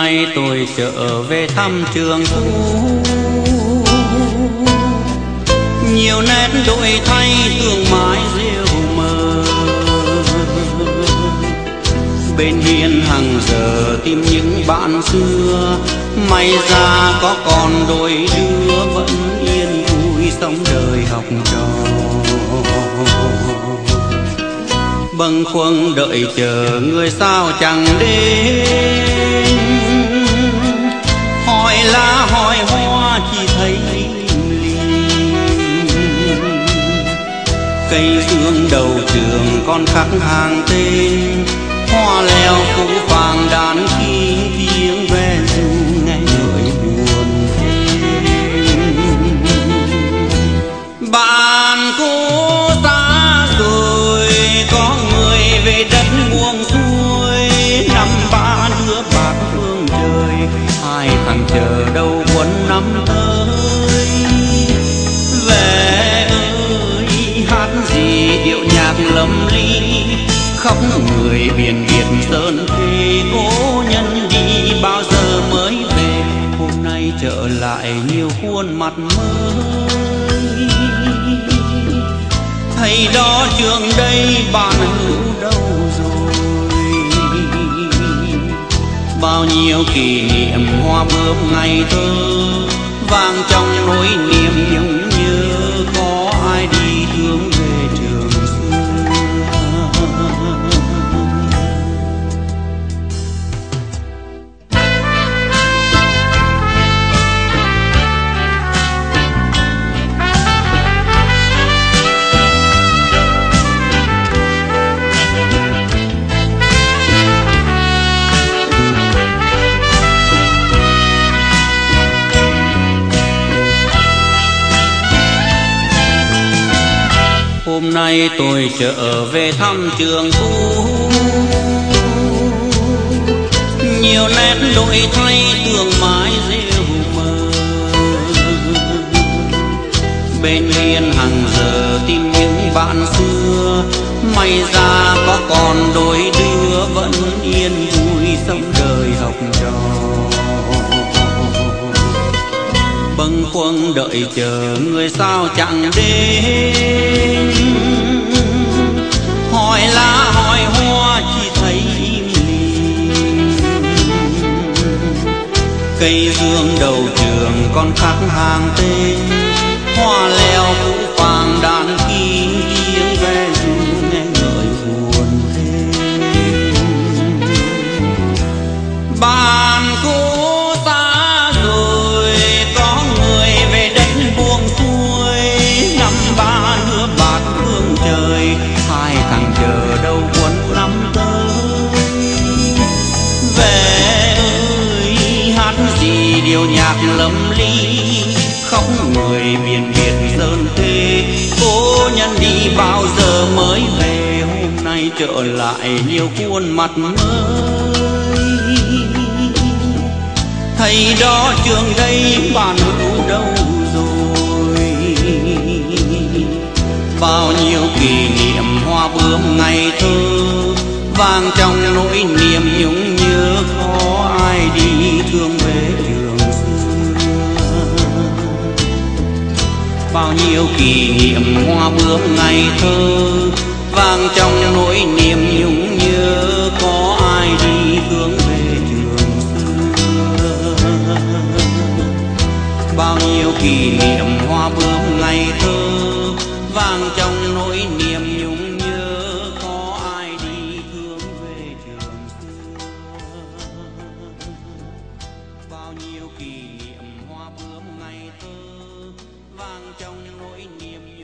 nay tôi trở về thăm trường cũ, nhiều nét đổi thay tương mãi rêu mờ. Bên hiên hàng giờ tìm những bạn xưa, may ra có còn đôi đứa vẫn yên vui sống đời học trò. Bâng khuâng đợi chờ người sao chẳng đến, hỏi lá hỏi hoa chỉ thấy im lìm. Cây dương đầu trường còn khắc hàng tên, hoa leo cũng vàng đàn khi tiếng ve ru nghe ngợi buồn thêm. Bạn cũ xa rồi có người về đất buông xuôi, năm ba đứa bạc phương trời, hai thằng chờ đâu quấn năm tới. Về ơi hát gì điệu nhạc lầm ly, khóc người biển biệt sơn thề. Cố nhân đi bao giờ mới về, hôm nay trở lại nhiều khuôn mặt mới. Thầy đó trường đây bạn hữu đâu rồi, bao nhiêu kỷ niệm hoa bướm ngày thơ vang trong nỗi niềm nhung nhớ. Có ai đi hướng về trường xưa. Hôm nay tôi trở về thăm trường cũ, nhiều nét đổi thay tương mãi rêu mờ. Bên hiên hàng giờ tìm những bạn xưa, may ra có còn đôi đứa vẫn yên vui sống đời học trò. Bâng khuâng đợi chờ người sao chẳng đến, hỏi lá hỏi hoa chỉ thấy im lìm. Cây dương đầu trường còn khắc hàng tên, hoa leo cũng vàng đàn khi tiếng ve ru nghe ngợi buồn thêm. Bạn cũ xa rồi có người về đất buông xuôi, năm ba đứa bạc phương trời, hai thằng chờ đâu quấn năm tới. Về ơi hát gì điệu nhạc lầm ly, khóc người biển biệt sơn thề. Cố nhân đi bao giờ mới về, hôm nay trở lại nhiều khuôn mặt mới. Thầy đó trường đây bạn hữu đâu rồi, bao nhiêu kỷ niệm hoa bướm ngày thơ vang trong nỗi niềm nhung nhớ. Có ai đi thương về trường xưa, bao nhiêu kỷ niệm hoa bướm ngày thơ vang trong nỗi niềm nhung nhớ. Có ai đi hướng về trường xưa, bao nhiêu kỷ niệm hoa bướm ngày thơ vang trong nỗi niềm nhung nhớ. Có ai đi hướng về trường xưa, bao nhiêu kỷ niệm hoa bướm ngày thơ vang trong nỗi niềm.